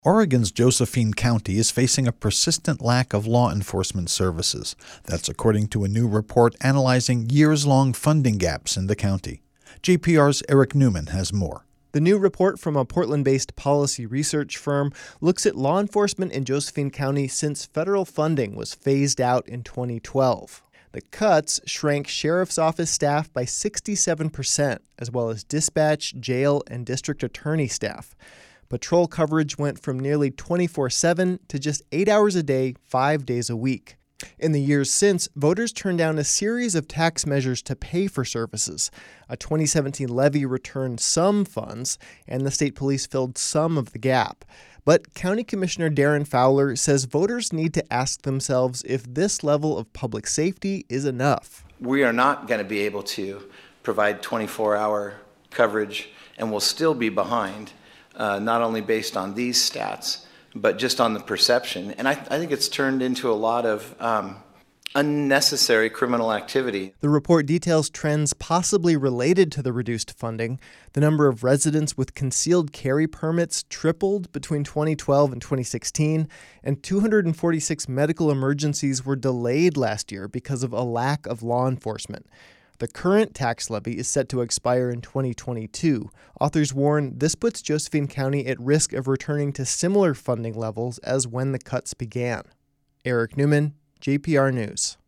Oregon's Josephine County is facing a persistent lack of law enforcement services. That's according to a new report analyzing years-long funding gaps in the county. JPR's Eric Newman has more. The new report from a Portland-based policy research firm looks at law enforcement in Josephine County since federal funding was phased out in 2012. The cuts shrank sheriff's office staff by 67%, as well as dispatch, jail, and district attorney staff. Patrol coverage went from nearly 24/7 to just 8 hours a day, 5 days a week. In the years since, voters turned down a series of tax measures to pay for services. A 2017 levy returned some funds, and the state police filled some of the gap. But County Commissioner Darren Fowler says voters need to ask themselves if this level of public safety is enough. We are not going to be able to provide 24-hour coverage, and we'll still be behind. Not only based on these stats, but just on the perception. And I think it's turned into a lot of unnecessary criminal activity. The report details trends possibly related to the reduced funding. The number of residents with concealed carry permits tripled between 2012 and 2016, and 246 medical emergencies were delayed last year because of a lack of law enforcement. The current tax levy is set to expire in 2022. Authors warn this puts Josephine County at risk of returning to similar funding levels as when the cuts began. Eric Newman, JPR News.